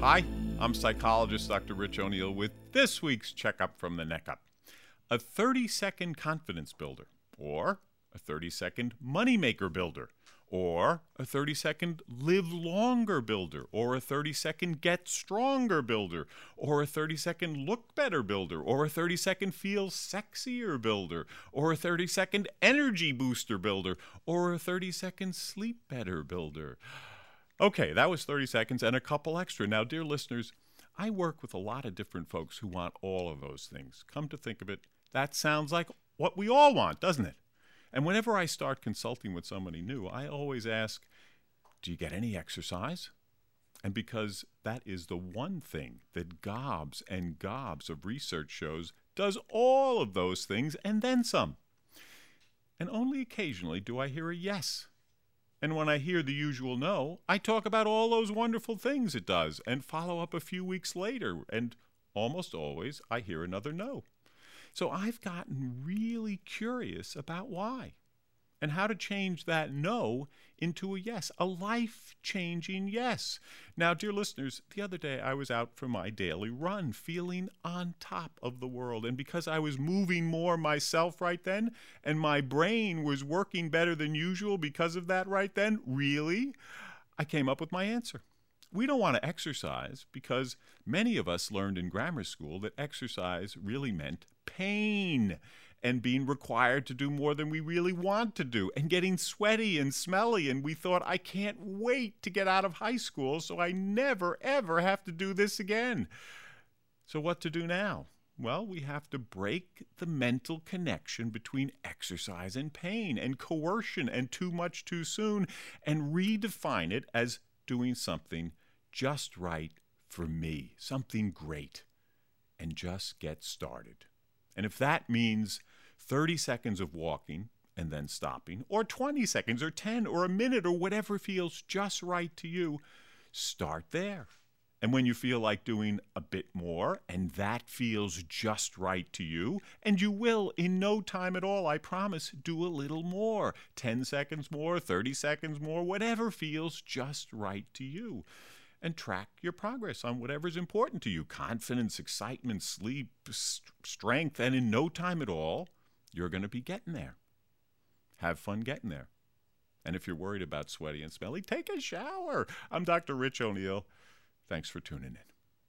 Hi, I'm psychologist Dr. Rich O'Neill with this week's Checkup from the Neck Up. A 30-second confidence builder, or a 30-second moneymaker builder, or a 30-second live longer builder, or a 30-second get stronger builder, or a 30-second look better builder, or a 30-second feel sexier builder, or a 30-second energy booster builder, or a 30-second sleep better builder. Okay, that was 30 seconds and a couple extra. Now, dear listeners, I work with a lot of different folks who want all of those things. Come to think of it, that sounds like what we all want, doesn't it? And whenever I start consulting with somebody new, I always ask, do you get any exercise? And because that is the one thing that gobs and gobs of research shows does all of those things and then some. And only occasionally do I hear a yes. And when I hear the usual no, I talk about all those wonderful things it does and follow up a few weeks later, and almost always I hear another no. So I've gotten really curious about why and how to change that no into a yes, a life-changing yes. Now, dear listeners, the other day I was out for my daily run, feeling on top of the world. And because I was moving more myself right then, and my brain was working better than usual because of that right then, really, I came up with my answer. We don't want to exercise because many of us learned in grammar school that exercise really meant pain and being required to do more than we really want to do and getting sweaty and smelly. And we thought, I can't wait to get out of high school so I never, ever have to do this again. So what to do now? Well, we have to break the mental connection between exercise and pain and coercion and too much too soon and redefine it as doing something just right for me, something great, and just get started. And if that means 30 seconds of walking and then stopping, or 20 seconds, or 10, or a minute, or whatever feels just right to you, start there. And when you feel like doing a bit more, and that feels just right to you, and you will in no time at all, I promise, do a little more. 10 seconds more, 30 seconds more, whatever feels just right to you. And track your progress on whatever's important to you. Confidence, excitement, sleep, strength, and in no time at all, you're going to be getting there. Have fun getting there. And if you're worried about sweaty and smelly, take a shower. I'm Dr. Rich O'Neill. Thanks for tuning in.